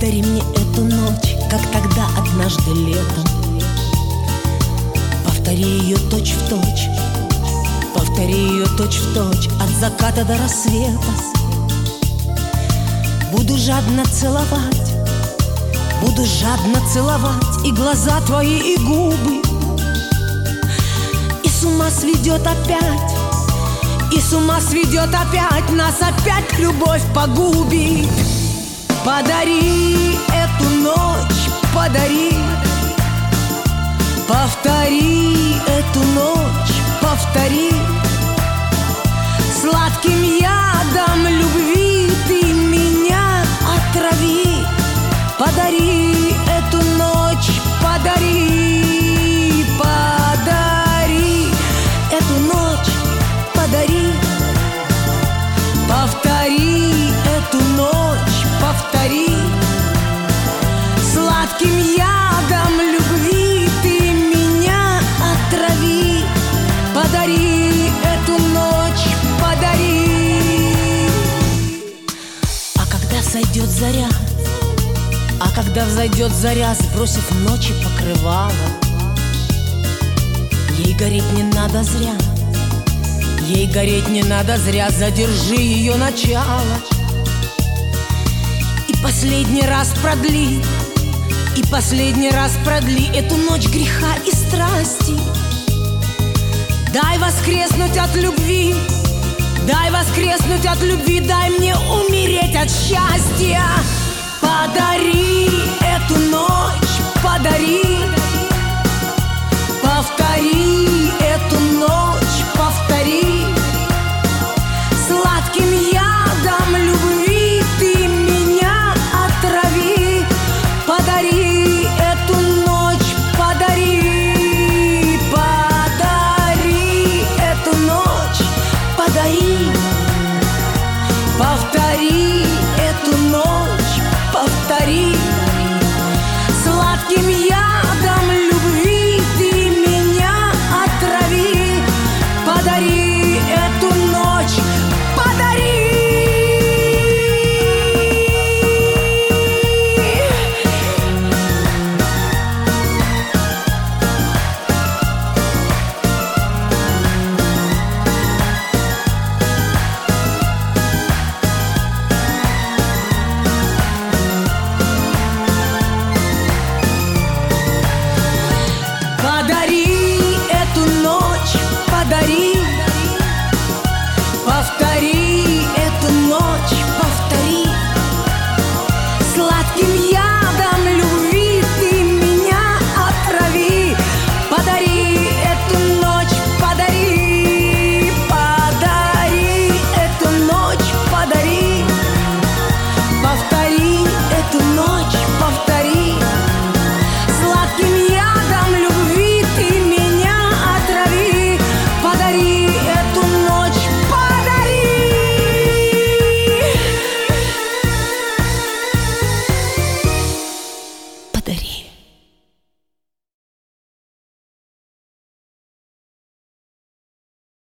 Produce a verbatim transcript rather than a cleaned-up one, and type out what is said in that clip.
Повтори мне эту ночь, как тогда однажды летом. Повтори ее точь в точь, повтори ее точь в точь, от заката до рассвета. Буду жадно целовать, буду жадно целовать и глаза твои, и губы. И с ума сведет опять, и с ума сведет опять, нас опять любовь погубит. Подари эту ночь, подари, повтори эту ночь, повтори. Сладким ядом любви ты меня отрави. Подари эту ночь, подари, подари эту ночь, подари. Повтори эту ночь, повтори. Сладким ядом любви ты меня отрави. Подари эту ночь, подари. А когда сойдет заря, а когда взойдет заря, сбросив ночи покрывало, ей гореть не надо зря, ей гореть не надо зря, задержи ее начало. И последний раз продли, и последний раз продли эту ночь греха и страсти. Дай воскреснуть от любви, дай воскреснуть от любви, дай мне умереть от счастья. Подари